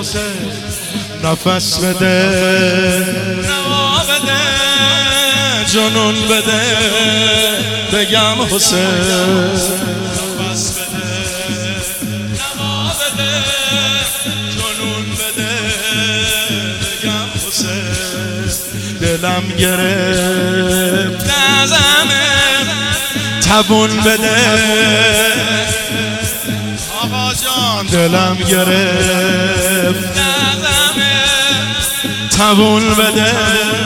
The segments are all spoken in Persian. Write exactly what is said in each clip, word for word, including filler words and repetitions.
نفس بده، نوا بده، جنون بده، بگم حسین. نفس بده، نوا بده، جنون بده، بگم حسین. دلم گرفت نظمه، تبون بده آقا جان. دلم گرفت نظمه، تبون بده،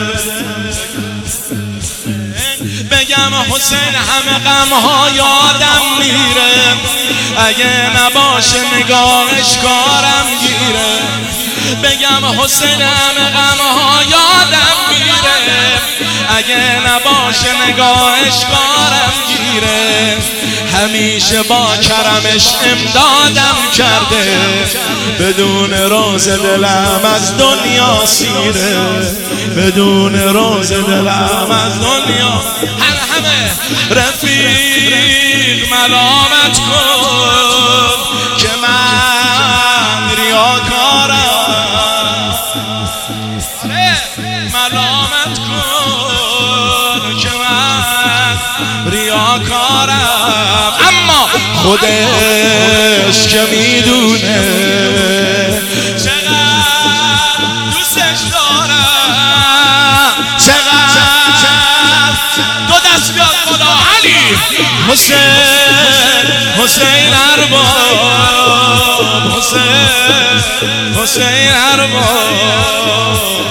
بگم حسین همه غمها یادم میره، اگه نباشه نگاهش کارم گیره. بگم حسین همه غمها یادم میره، اگه نباشه نگاهش کارم گیره. همیشه با کرمش امدادم کرده، بدون روز دلم از دنیا سیره، بدون روز دلم از دنیا. همه همه رفیق ملامت کن که من ریاکارم، ملامت کن که من ریاکارم. اما خودش که میدونه چقدر دوستش دارم، چقدر. دو دست بیاد خدا علی حسین، حسین ارباب، حسین، حسین ارباب.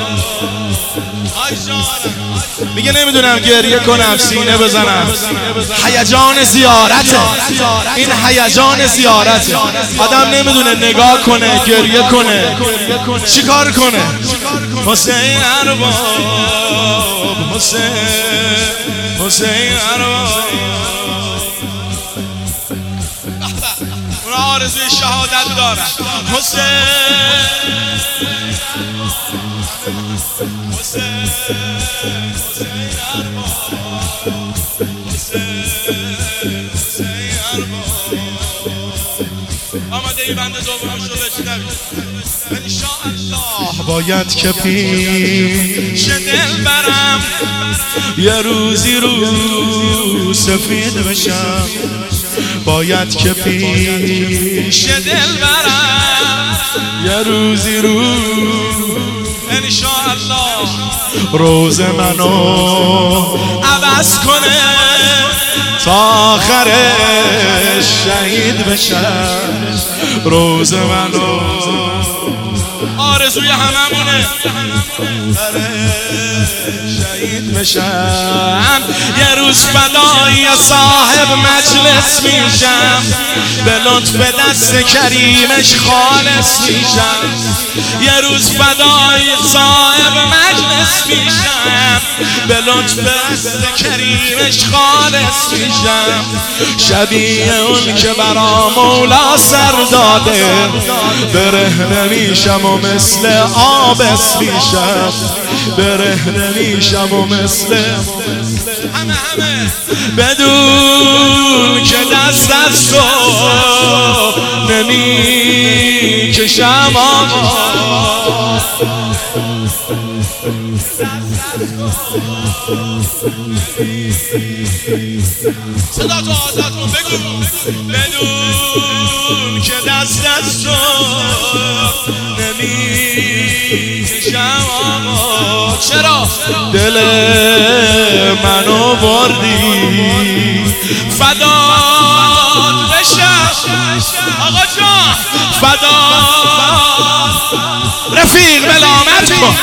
میگه نمیدونم گریه کنم سینه بزنم، هیجان زیارته، این هیجان زیارته. آدم نمیدونه نگاه کنه، گریه کنه، چیکار کنه. حسین ارباب، حسین، حسین ارباب. اون آرزوی شهادت دارن. حسین، حسین، حسین ارباب، حسین، حسین ارباب. آماده ای بنده دومش رو بشنوید انشاءالله. باید که پیش دل برم یه روزی رو سفید بشم، باید که پیش دل برم یه روزی رو انشاءالله روز منو عوض کنه، تا آخرش شهید بشم. روز منو آرزوی هممونه شهید بشم، یه روز فدای صاحب مجلس میشم، به لطف دست کریمش خالص میشم. یه روز فدای صاحب مجلس میشم، به لطف دست کریمش خالص میشم. شبیه اون که برا مولا سر داده، برهنه میشم و مثل آبس میشم، برهنه میشم و مثل همه همه بدون که دست از تو نمی کشم آقا. صدا تو آزاد کن بگو، بدون که دست از تو نمی کشم آقا. چرا دل منو بردی فدات بشم آقا جان، فدات. رفیق ملامت کن،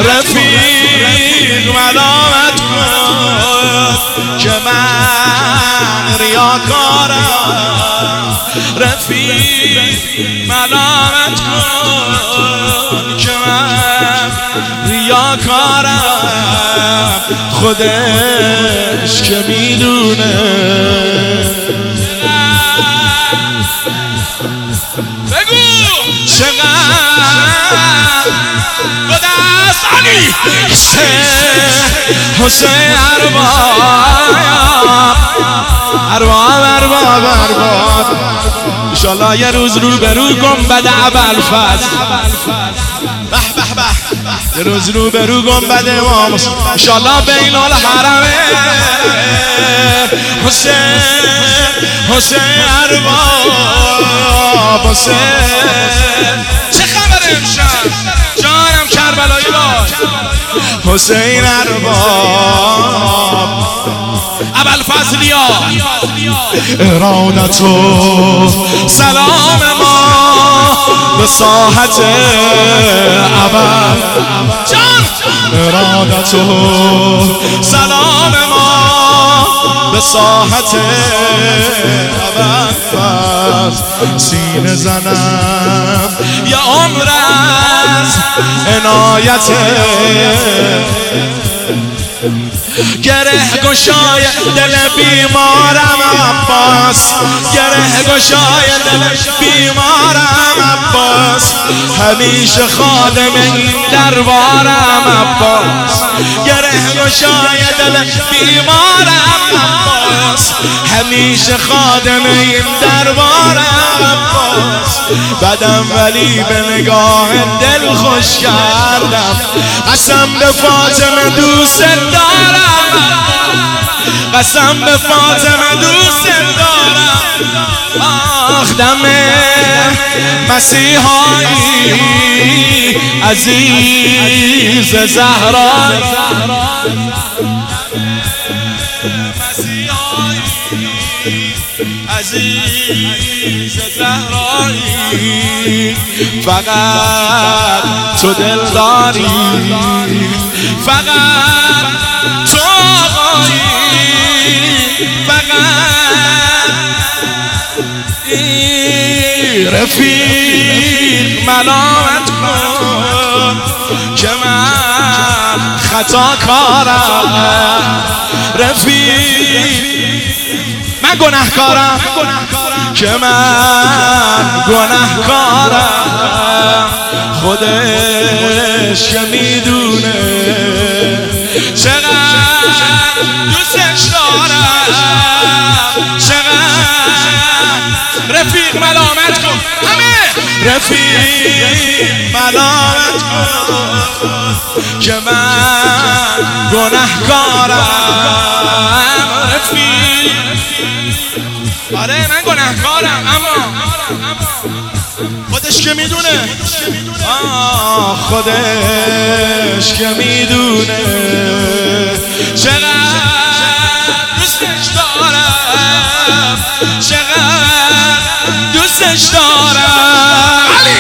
رفیق ملامت کن که من ریاکارم، رفیق ملامت کن که من ریاکارم. خودش که میدونه بگو چقدر دو دست علی حسین ارباب ارباب ارباب ارباب انشالله یه روز رو به رو گنبد ابوالفضل به به به یه روز رو به رو گنبد امام انشالله بین الحرمین حسین حسین ارباب حسین چه خبره امشب جانم کربلایی باش حسین ارباب ابوالفضلیا ارادت و سلام ما به ساحت ابد جان ارادت و سلام ما به ساحت ابد سینه زنم یا عمر از عنایت گره گشای دل بیمارم عباس گره گشای دل بیمارم عباس همیشه خادم این دربارم عباس گره گشای دل بیمارم عباس همیشه خادم این دربارم عباس بدم ولی به نگاه دل خوش کردم قسم به فاطمه دوست دارم قسم به فاطمه دوست دارم آخ دم مسیحایی عزیز زهرایی عزیز زهرایی فقط تو دل داری فقط تو آقایی فقط رفیق ملامت کن که من خطا کارم رفیق من گناهکارم که من گناهکارم خودش که میدونه چقدر دوستش دارم چقدر رفیق ملامت کن همه رفیق ملامت کن که من گناهکارم رفیق آره من گناهکارم اما خودش که میدونه آه خودش که میدونه چقدر دوستش دارم چقدر دوستش دارم علی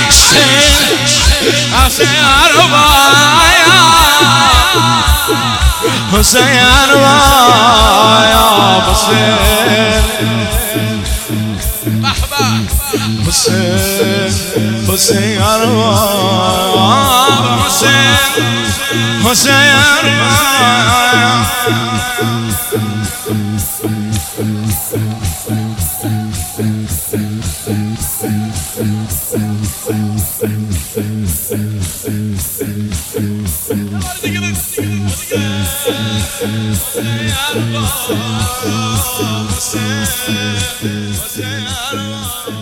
حسین ارباب حسین ارباب حسین حسین حسین ارباب حسین حسین ارباب Hussein, Hussein, Hussein,